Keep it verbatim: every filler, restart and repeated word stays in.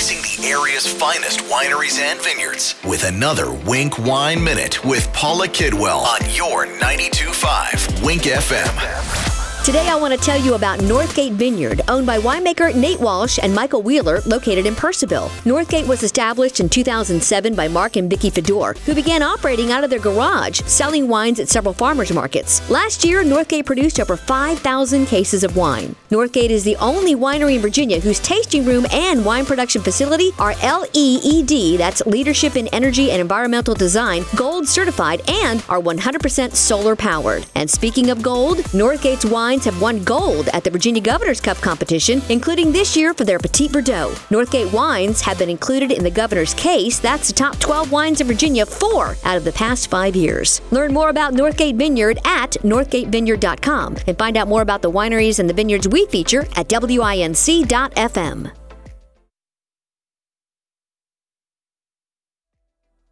showcasing the area's finest wineries and vineyards with another Wink Wine Minute with Paula Kidwell on your ninety-two point five Wink F M. Today I want to tell you about Northgate Vineyard, owned by winemaker Nate Walsh and Michael Wheeler, located in Purcellville. Northgate was established in two thousand seven by Mark and Vicki Fedor, who began operating out of their garage, selling wines at several farmers markets. Last year, Northgate produced over five thousand cases of wine. Northgate is the only winery in Virginia whose tasting room and wine production facility are L E E D, that's Leadership in Energy and Environmental Design, gold certified, and are one hundred percent solar powered. And speaking of gold, Northgate's wine have won gold at the Virginia Governor's Cup competition, including this year for their Petit Verdot. Northgate wines have been included in the Governor's Case. That's the top twelve wines in Virginia four out of the past five years. Learn more about Northgate Vineyard at northgate vineyard dot com and find out more about the wineries and the vineyards we feature at winc dot f m.